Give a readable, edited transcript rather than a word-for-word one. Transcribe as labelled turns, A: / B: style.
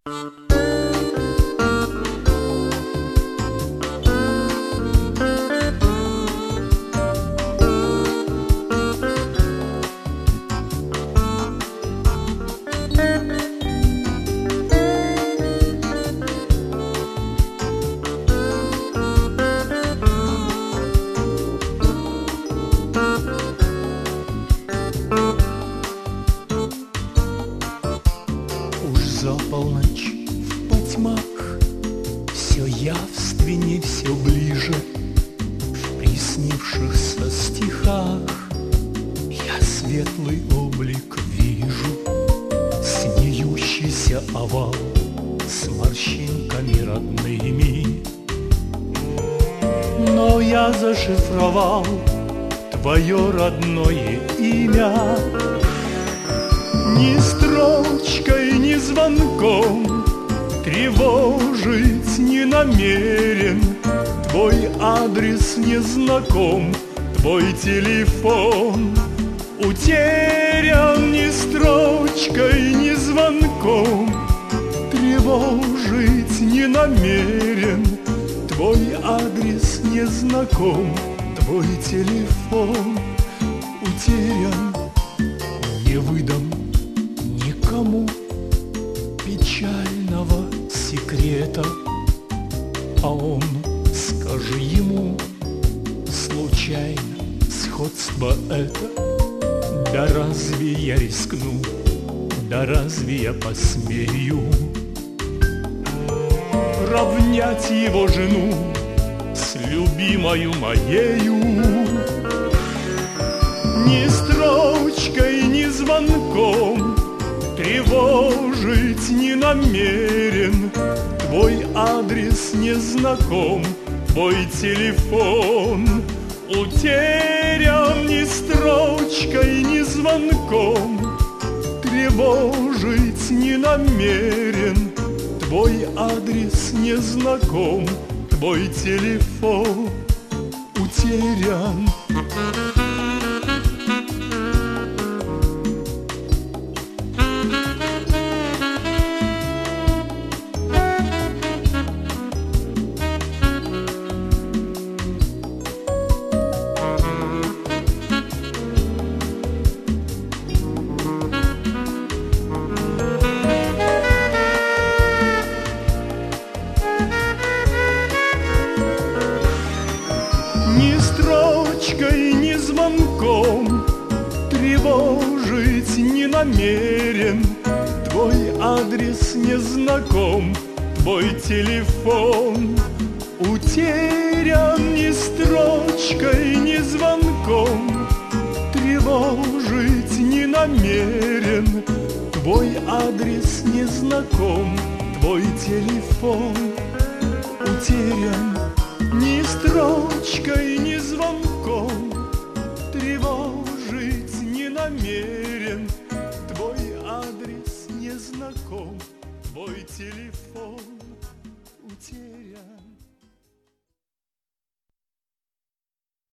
A: За полночь в потьмах все явственней, все ближе. В приснившихся стихах я светлый облик вижу, смеющийся овал с морщинками родными. Но я зашифровал твое родное имя. Ни строчкой, ни звонком тревожить не намерен. Твой адрес не знаком, твой телефон утерян. Ни строчкой, ни звонком тревожить не намерен. Твой адрес не знаком, твой телефон утерян. Не выдам никому печального секрета, а он, скажи ему, случайно сходство это. Да разве я рискну, да разве я посмею равнять его жену с любимою моею? Ни строчкой, ни звонком тревожить не намерен. Твой адрес не знаком, твой телефон утерян. Ни строчкой, ни звонком тревожить не намерен. Твой адрес не знаком, твой телефон утерян. Ни строчкой, ни звонком тревожить не намерен. Твой адрес не знаком, твой телефон утерян. Ни строчкой, ни звонком тревожить не намерен. Твой адрес не знаком, твой телефон утерян. Ни строчкой, ни звонком тревожить не намерен. Твой адрес не знаком, твой телефон